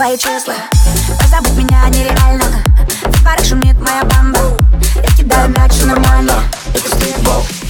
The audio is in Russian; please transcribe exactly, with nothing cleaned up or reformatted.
твои числа. Позабудь меня нереально. В парах шумит моя банда. Я кидаю мяч, все нормально. Это стритбол.